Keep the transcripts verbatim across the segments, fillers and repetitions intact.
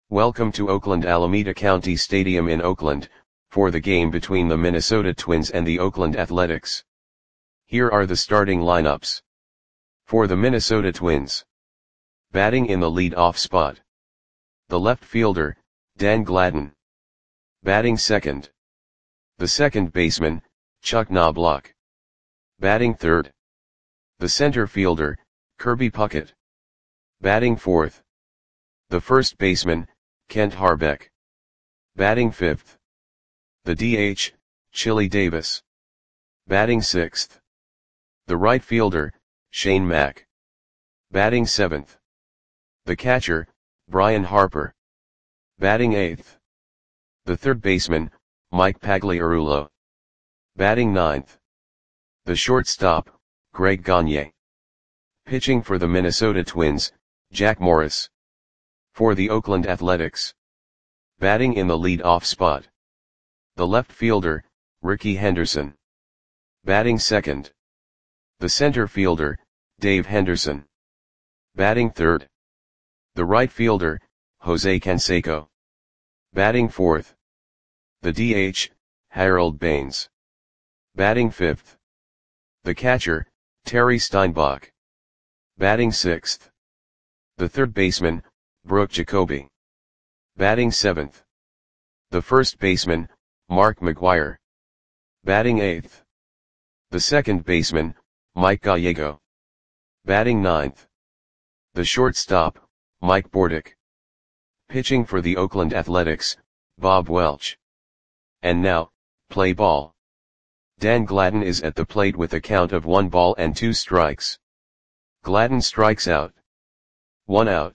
Welcome to Oakland Alameda County Stadium in Oakland, for the game between the Minnesota Twins and the Oakland Athletics. Here are the starting lineups. For the Minnesota Twins. Batting in the lead-off spot. The left fielder, Dan Gladden. Batting second. The second baseman, Chuck Knobloch. Batting third. The center fielder, Kirby Puckett. Batting fourth. The first baseman, Kent Hrbek. Batting fifth. The D H, Chili Davis. Batting sixth. The right fielder, Shane Mack. Batting seventh. The catcher, Brian Harper. Batting eighth. The third baseman, Mike Pagliarulo. Batting ninth. The shortstop, Greg Gagne. Pitching for the Minnesota Twins, Jack Morris. For the Oakland Athletics. Batting in the lead-off spot. The left fielder, Rickey Henderson. Batting second. The center fielder, Dave Henderson. Batting third. The right fielder, Jose Canseco. Batting fourth. The D H, Harold Baines. Batting fifth. The catcher, Terry Steinbach. Batting sixth. The third baseman, Brooke Jacoby. Batting seventh. The first baseman, Mark McGwire. Batting eighth. The second baseman, Mike Gallego. Batting ninth. The shortstop, Mike Bordick. Pitching for the Oakland Athletics, Bob Welch. And now, play ball. Dan Gladden is at the plate with a count of one ball and two strikes. Gladden strikes out. One out.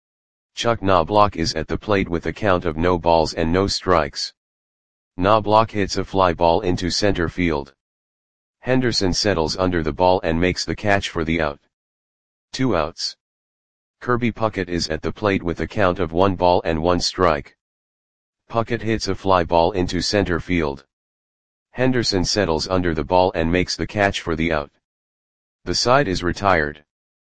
Chuck Knobloch is at the plate with a count of no balls and no strikes. Knobloch hits a fly ball into center field. Henderson settles under the ball and makes the catch for the out. Two outs. Kirby Puckett is at the plate with a count of one ball and one strike. Puckett hits a fly ball into center field. Henderson settles under the ball and makes the catch for the out. The side is retired.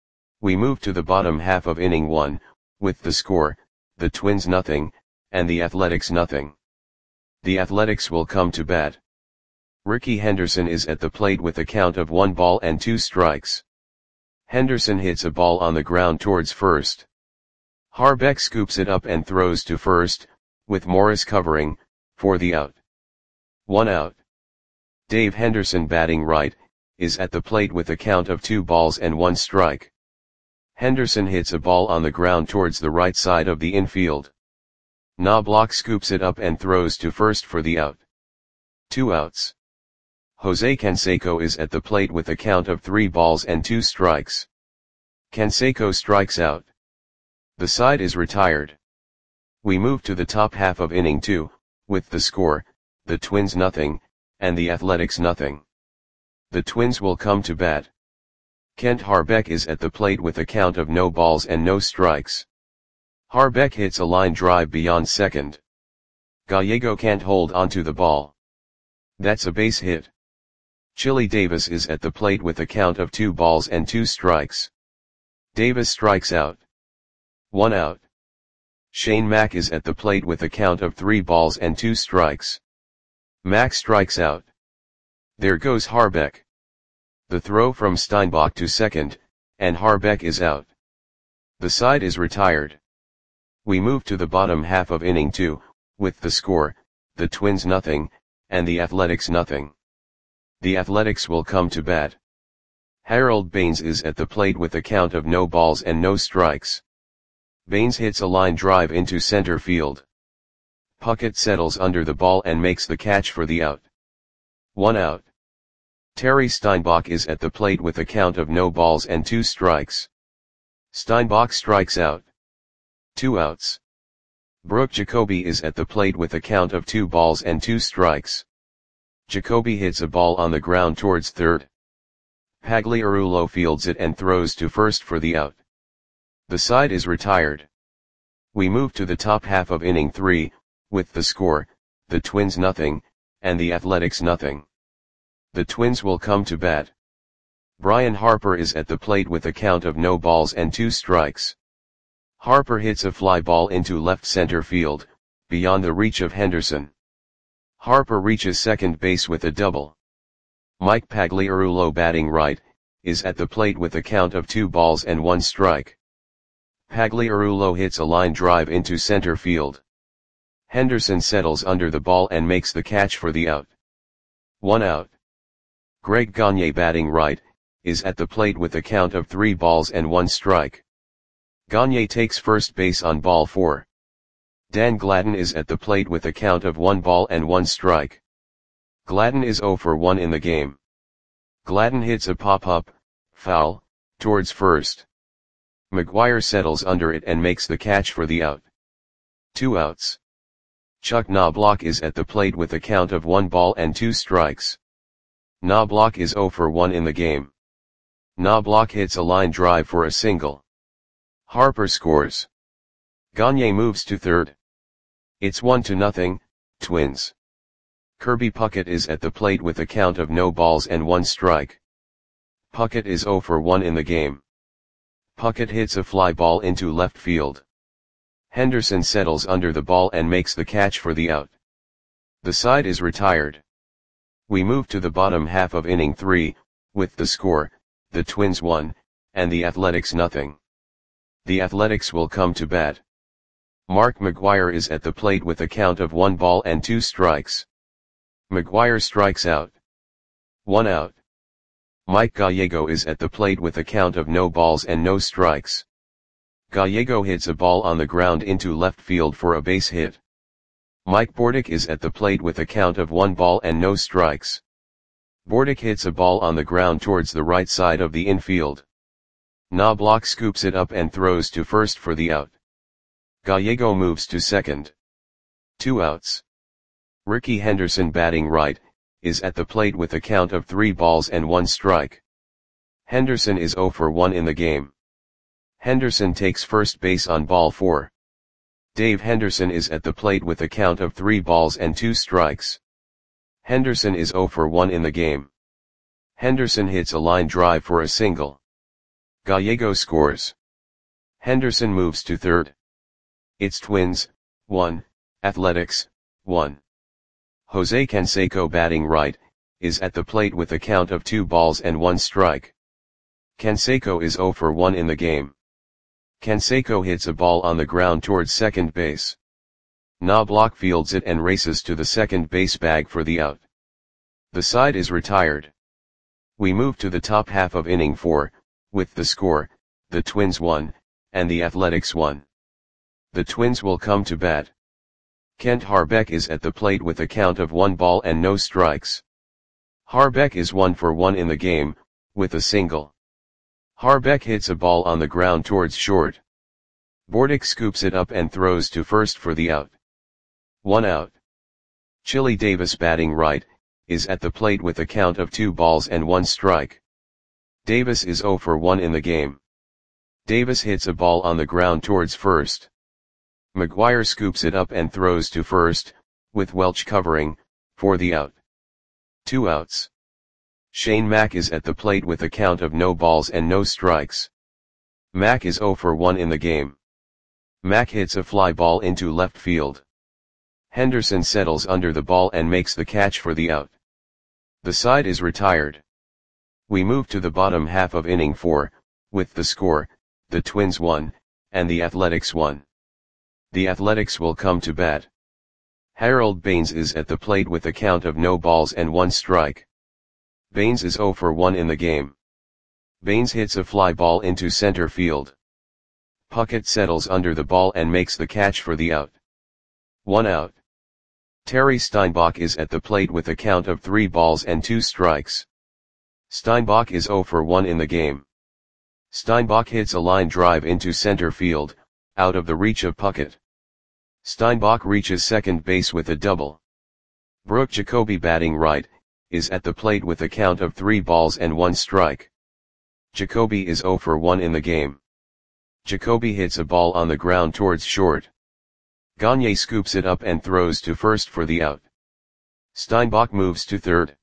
We move to the bottom half of inning one, with the score, the Twins nothing, and the Athletics nothing. The Athletics will come to bat. Rickey Henderson is at the plate with a count of one ball and two strikes. Henderson hits a ball on the ground towards first. Hrbek scoops it up and throws to first, with Morris covering, for the out. One out. Dave Henderson, batting right, is at the plate with a count of two balls and one strike. Henderson hits a ball on the ground towards the right side of the infield. Knobloch scoops it up and throws to first for the out. Two outs. Jose Canseco is at the plate with a count of three balls and two strikes. Canseco strikes out. The side is retired. We move to the top half of inning two, with the score, the Twins nothing, and the Athletics nothing. The Twins will come to bat. Kent Hrbek is at the plate with a count of no balls and no strikes. Hrbek hits a line drive beyond second. Gallego can't hold onto the ball. That's a base hit. Chili Davis is at the plate with a count of two balls and two strikes. Davis strikes out. One out. Shane Mack is at the plate with a count of three balls and two strikes. Mack strikes out. There goes Hrbek. The throw from Steinbach to second, and Hrbek is out. The side is retired. We move to the bottom half of inning two, with the score, the Twins nothing, and the Athletics nothing. The Athletics will come to bat. Harold Baines is at the plate with a count of no balls and no strikes. Baines hits a line drive into center field. Puckett settles under the ball and makes the catch for the out. One out. Terry Steinbach is at the plate with a count of no balls and two strikes. Steinbach strikes out. Two outs. Brooke Jacoby is at the plate with a count of two balls and two strikes. Jacoby hits a ball on the ground towards third. Pagliarulo fields it and throws to first for the out. The side is retired. We move to the top half of inning three, with the score, the Twins nothing, and the Athletics nothing. The Twins will come to bat. Brian Harper is at the plate with a count of no balls and two strikes. Harper hits a fly ball into left center field, beyond the reach of Henderson. Harper reaches second base with a double. Mike Pagliarulo, batting right, is at the plate with a count of two balls and one strike. Pagliarulo hits a line drive into center field. Henderson settles under the ball and makes the catch for the out. One out. Greg Gagne, batting right, is at the plate with a count of three balls and one strike. Gagne takes first base on ball four. Dan Gladden is at the plate with a count of one ball and one strike. Gladden is zero for one in the game. Gladden hits a pop-up, foul, towards first. McGuire settles under it and makes the catch for the out. Two outs. Chuck Knobloch is at the plate with a count of one ball and two strikes. Knobloch is zero for one in the game. Knobloch hits a line drive for a single. Harper scores. Gagne moves to third. It's one to nothing, Twins. Kirby Puckett is at the plate with a count of no balls and one strike. Puckett is zero for one in the game. Puckett hits a fly ball into left field. Henderson settles under the ball and makes the catch for the out. The side is retired. We move to the bottom half of inning three, with the score, the Twins one, and the Athletics nothing. The Athletics will come to bat. Mark McGuire is at the plate with a count of one ball and two strikes. McGuire strikes out. One out. Mike Gallego is at the plate with a count of no balls and no strikes. Gallego hits a ball on the ground into left field for a base hit. Mike Bordick is at the plate with a count of one ball and no strikes. Bordick hits a ball on the ground towards the right side of the infield. Knobloch scoops it up and throws to first for the out. Gallego moves to second. Two outs. Ricky Henderson, batting right, is at the plate with a count of three balls and one strike. Henderson is zero for one in the game. Henderson takes first base on ball four. Dave Henderson is at the plate with a count of three balls and two strikes. Henderson is zero for one in the game. Henderson hits a line drive for a single. Gallego scores. Henderson moves to third. It's Twins, one, Athletics, one. Jose Canseco, batting right, is at the plate with a count of two balls and one strike. Canseco is zero for one in the game. Canseco hits a ball on the ground towards second base. Knobloch fields it and races to the second base bag for the out. The side is retired. We move to the top half of inning four, with the score, the Twins one, and the Athletics one. The Twins will come to bat. Kent Harbeck is at the plate with a count of one ball and no strikes. Harbeck is one for one in the game, with a single. Harbeck hits a ball on the ground towards short. Bordick scoops it up and throws to first for the out. One out. Chili Davis, batting right, is at the plate with a count of two balls and one strike. Davis is zero for one in the game. Davis hits a ball on the ground towards first. McGuire scoops it up and throws to first, with Welch covering, for the out. Two outs. Shane Mack is at the plate with a count of no balls and no strikes. Mack is zero for one in the game. Mack hits a fly ball into left field. Henderson settles under the ball and makes the catch for the out. The side is retired. We move to the bottom half of inning four, with the score, the Twins one, and the Athletics one. The Athletics will come to bat. Harold Baines is at the plate with a count of no balls and one strike. Baines is zero for one in the game. Baines hits a fly ball into center field. Puckett settles under the ball and makes the catch for the out. One out. Terry Steinbach is at the plate with a count of three balls and two strikes. Steinbach is zero for one in the game. Steinbach hits a line drive into center field, out of the reach of Puckett. Steinbach reaches second base with a double. Brooke Jacoby, batting right, is at the plate with a count of three balls and one strike. Jacoby is zero for one in the game. Jacoby hits a ball on the ground towards short. Gagne scoops it up and throws to first for the out. Steinbach moves to third.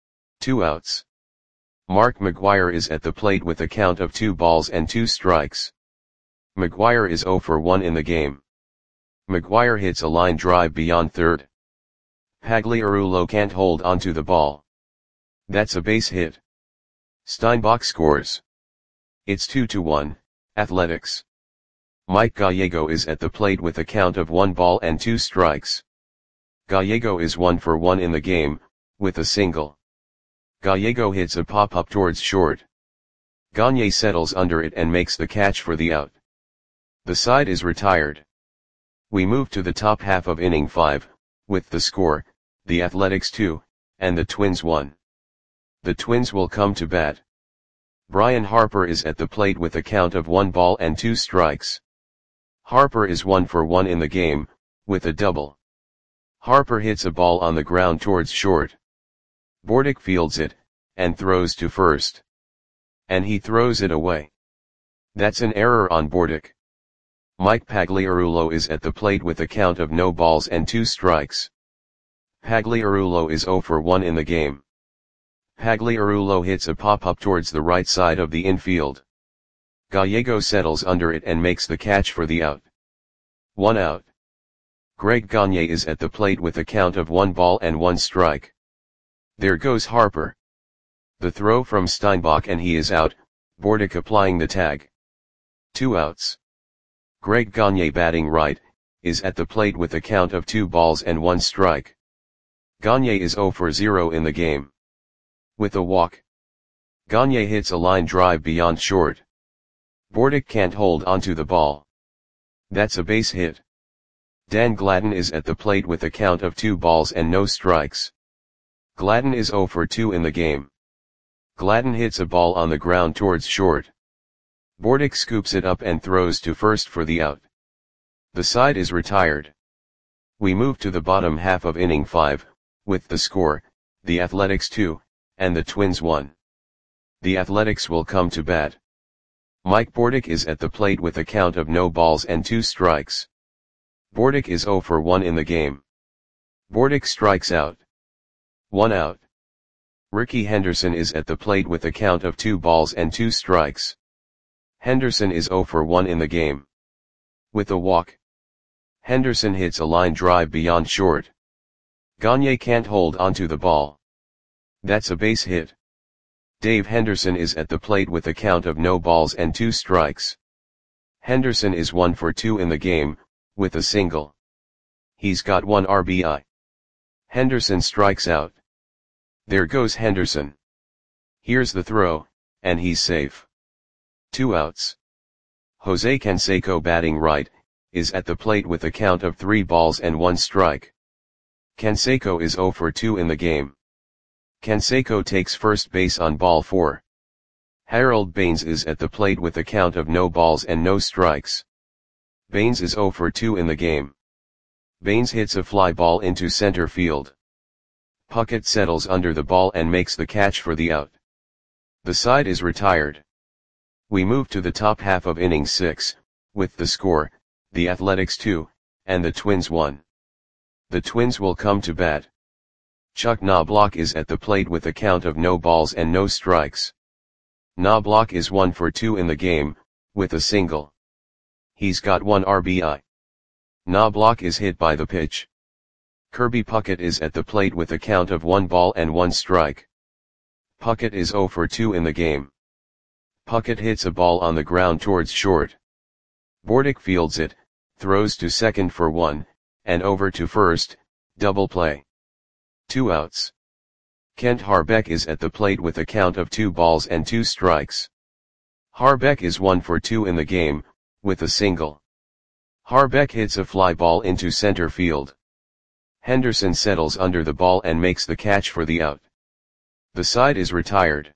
Two outs. Mark McGuire is at the plate with a count of two balls and two strikes. McGuire is zero for one in the game. McGuire hits a line drive beyond third. Pagliarulo can't hold onto the ball. That's a base hit. Steinbach scores. It's two to one, Athletics. Mike Gallego is at the plate with a count of one ball and two strikes. Gallego is one for one in the game, with a single. Gallego hits a pop-up towards short. Gagne settles under it and makes the catch for the out. The side is retired. We move to the top half of inning five, with the score, the Athletics two, and the Twins one. The Twins will come to bat. Brian Harper is at the plate with a count of one ball and two strikes. Harper is one for one in the game, with a double. Harper hits a ball on the ground towards short. Bordick fields it, and throws to first. And he throws it away. That's an error on Bordick. Mike Pagliarulo is at the plate with a count of no balls and two strikes. Pagliarulo is zero for one in the game. Pagliarulo hits a pop-up towards the right side of the infield. Gallego settles under it and makes the catch for the out. One out. Greg Gagne is at the plate with a count of one ball and one strike. There goes Harper. The throw from Steinbach and he is out, Bordick applying the tag. Two outs. Greg Gagne batting right, is at the plate with a count of two balls and one strike. Gagne is zero for zero in the game. With a walk. Gagne hits a line drive beyond short. Bordick can't hold onto the ball. That's a base hit. Dan Gladden is at the plate with a count of two balls and no strikes. Gladden is zero for two in the game. Gladden hits a ball on the ground towards short. Bordick scoops it up and throws to first for the out. The side is retired. We move to the bottom half of inning five, with the score, the Athletics two, and the Twins one. The Athletics will come to bat. Mike Bordick is at the plate with a count of no balls and two strikes. Bordick is zero for one in the game. Bordick strikes out. One out. Ricky Henderson is at the plate with a count of two balls and two strikes. Henderson is zero for one in the game. With a walk. Henderson hits a line drive beyond short. Gagne can't hold onto the ball. That's a base hit. Dave Henderson is at the plate with a count of no balls and two strikes. Henderson is one for two in the game, with a single. He's got one R B I. Henderson strikes out. There goes Henderson. Here's the throw, and he's safe. Two outs. Jose Canseco batting right, is at the plate with a count of three balls and one strike. Canseco is zero for two in the game. Canseco takes first base on ball four. Harold Baines is at the plate with a count of no balls and no strikes. Baines is zero for two in the game. Baines hits a fly ball into center field. Puckett settles under the ball and makes the catch for the out. The side is retired. We move to the top half of inning six, with the score, the Athletics two, and the Twins one. The Twins will come to bat. Chuck Knobloch is at the plate with a count of no balls and no strikes. Knobloch is one for two in the game, with a single. He's got one R B I. Knobloch is hit by the pitch. Kirby Puckett is at the plate with a count of one ball and one strike. Puckett is zero for two in the game. Puckett hits a ball on the ground towards short. Bordick fields it, throws to second for one, and over to first, double play. Two outs. Kent Harbeck is at the plate with a count of two balls and two strikes. Harbeck is one for two in the game, with a single. Harbeck hits a fly ball into center field. Henderson settles under the ball and makes the catch for the out. The side is retired.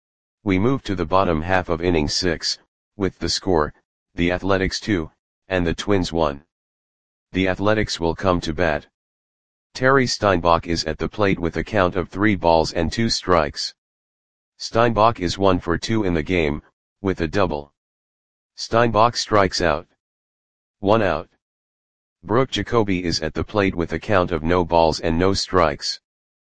We move to the bottom half of inning six, with the score, the Athletics two, and the Twins one. The Athletics will come to bat. Terry Steinbach is at the plate with a count of three balls and two strikes. Steinbach is one for two in the game, with a double. Steinbach strikes out. One out. Brooke Jacoby is at the plate with a count of no balls and no strikes.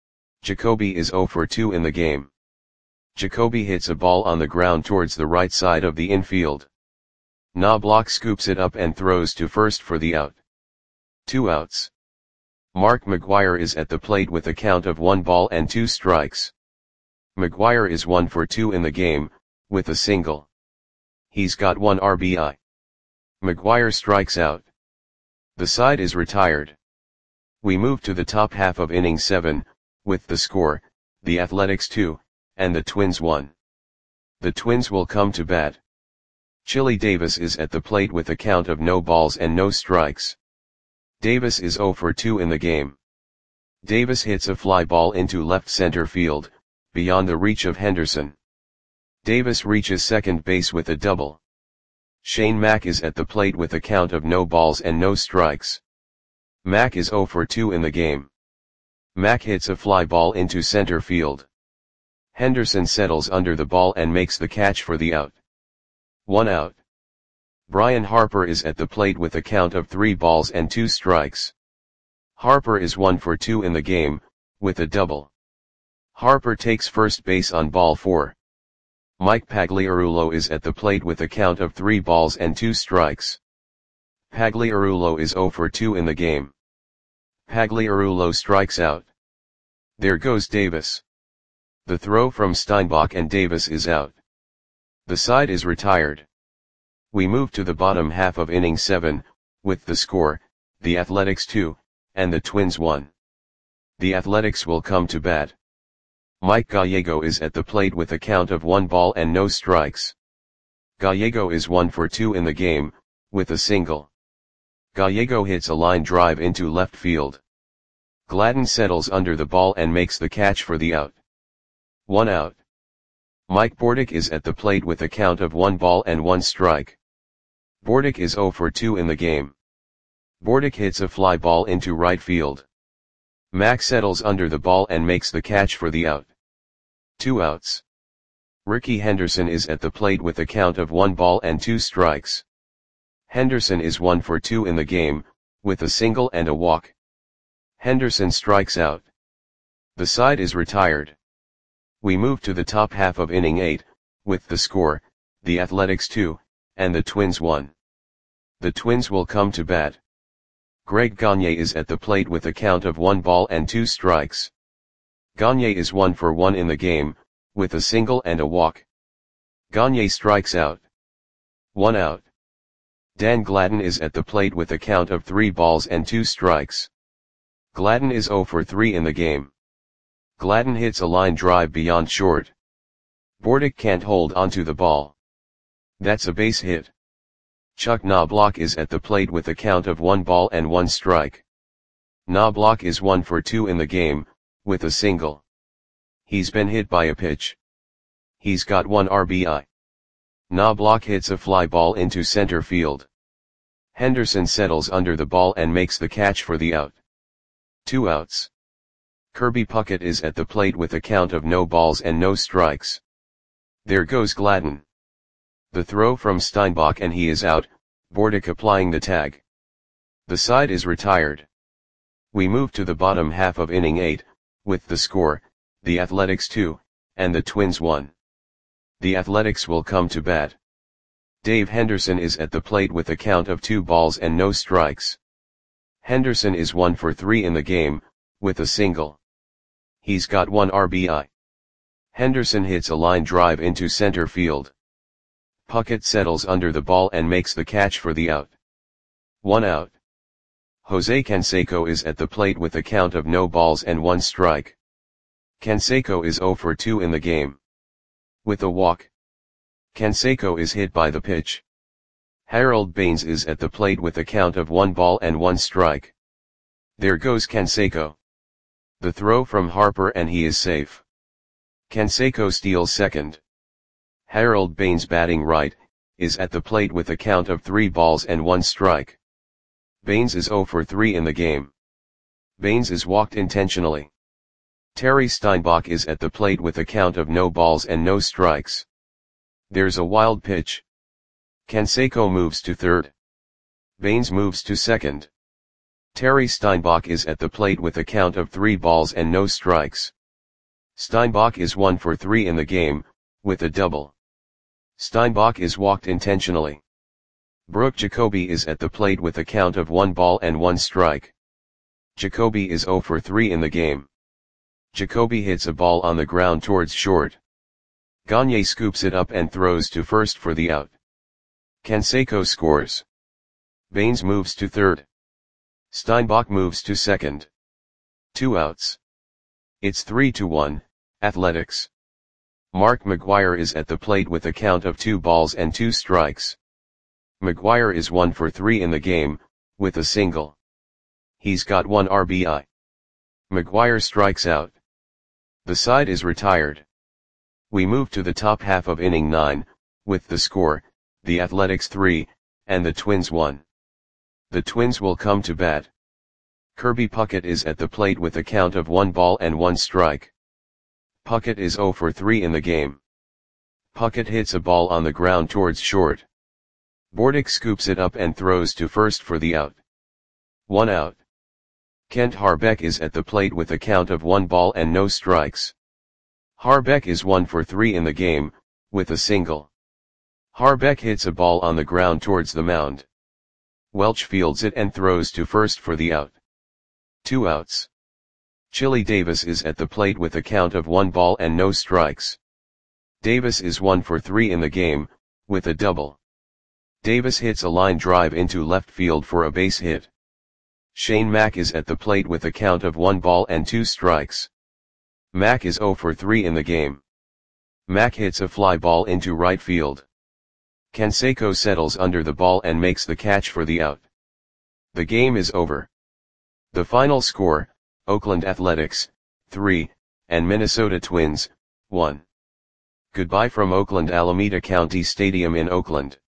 Jacoby is zero for two in the game. Jacoby hits a ball on the ground towards the right side of the infield. Knobloch scoops it up and throws to first for the out. Two outs. Mark McGwire is at the plate with a count of one ball and two strikes. McGwire is one for two in the game, with a single. He's got one R B I. McGwire strikes out. The side is retired. We move to the top half of inning seven, with the score, the Athletics two, and the Twins one. The Twins will come to bat. Chili Davis is at the plate with a count of no balls and no strikes. Davis is zero for two in the game. Davis hits a fly ball into left center field, beyond the reach of Henderson. Davis reaches second base with a double. Shane Mack is at the plate with a count of no balls and no strikes. Mack is zero for two in the game. Mack hits a fly ball into center field. Henderson settles under the ball and makes the catch for the out. One out. Brian Harper is at the plate with a count of three balls and two strikes. Harper is one for two in the game, with a double. Harper takes first base on ball four. Mike Pagliarulo is at the plate with a count of three balls and two strikes. Pagliarulo is zero for two in the game. Pagliarulo strikes out. There goes Davis. The throw from Steinbach and Davis is out. The side is retired. We move to the bottom half of inning seven, with the score, the Athletics two, and the Twins one. The Athletics will come to bat. Mike Gallego is at the plate with a count of one ball and no strikes. Gallego is one for two in the game, with a single. Gallego hits a line drive into left field. Gladden settles under the ball and makes the catch for the out. One out. Mike Bordick is at the plate with a count of one ball and one strike. Bordick is zero for two in the game. Bordick hits a fly ball into right field. Mack settles under the ball and makes the catch for the out. Two outs. Ricky Henderson is at the plate with a count of one ball and two strikes. Henderson is one for two in the game, with a single and a walk. Henderson strikes out. The side is retired. We move to the top half of inning eight, with the score, the Athletics two, and the Twins one. The Twins will come to bat. Greg Gagne is at the plate with a count of one ball and two strikes. Gagne is one for one in the game, with a single and a walk. Gagne strikes out. One out. Dan Gladden is at the plate with a count of three balls and two strikes. Gladden is zero for three in the game. Gladden hits a line drive beyond short. Bordick can't hold onto the ball. That's a base hit. Chuck Knobloch is at the plate with a count of one ball and one strike. Knobloch is one for two in the game, with a single. He's been hit by a pitch. He's got one R B I. Knobloch hits a fly ball into center field. Henderson settles under the ball and makes the catch for the out. Two outs. Kirby Puckett is at the plate with a count of no balls and no strikes. There goes Gladden. The throw from Steinbach and he is out, Bordick applying the tag. The side is retired. We move to the bottom half of inning eight, with the score, the Athletics two, and the Twins one. The Athletics will come to bat. Dave Henderson is at the plate with a count of two balls and no strikes. Henderson is one for three in the game, with a single. He's got one R B I. Henderson hits a line drive into center field. Puckett settles under the ball and makes the catch for the out. One out. Jose Canseco is at the plate with a count of no balls and one strike. Canseco is zero for two in the game. With a walk. Canseco is hit by the pitch. Harold Baines is at the plate with a count of one ball and one strike. There goes Canseco. The throw from Harper and he is safe. Canseco steals second. Harold Baines, batting right, is at the plate with a count of three balls and one strike. Baines is zero for three in the game. Baines is walked intentionally. Terry Steinbach is at the plate with a count of no balls and no strikes. There's a wild pitch. Canseco moves to third. Baines moves to second. Terry Steinbach is at the plate with a count of three balls and no strikes. Steinbach is one for three in the game, with a double. Steinbach is walked intentionally. Brooke Jacoby is at the plate with a count of one ball and one strike. Jacoby is zero for three in the game. Jacoby hits a ball on the ground towards short. Gagne scoops it up and throws to first for the out. Canseco scores. Baines moves to third. Steinbach moves to second. Two outs. It's three to one, Athletics. Mark McGwire is at the plate with a count of two balls and two strikes. McGwire is one for three in the game, with a single. He's got one R B I. McGwire strikes out. The side is retired. We move to the top half of inning nine, with the score, the Athletics three, and the Twins one. The Twins will come to bat. Kirby Puckett is at the plate with a count of one ball and one strike. Puckett is zero for three in the game. Puckett hits a ball on the ground towards short. Bordick scoops it up and throws to first for the out. One out. Kent Harbeck is at the plate with a count of one ball and no strikes. Harbeck is one for three in the game, with a single. Harbeck hits a ball on the ground towards the mound. Welch fields it and throws to first for the out. Two outs. Chili Davis is at the plate with a count of one ball and no strikes. Davis is one for three in the game, with a double. Davis hits a line drive into left field for a base hit. Shane Mack is at the plate with a count of one ball and two strikes. Mack is zero for three in the game. Mack hits a fly ball into right field. Canseco settles under the ball and makes the catch for the out. The game is over. The final score, Oakland Athletics, three, and Minnesota Twins, one. Goodbye from Oakland Alameda County Stadium in Oakland.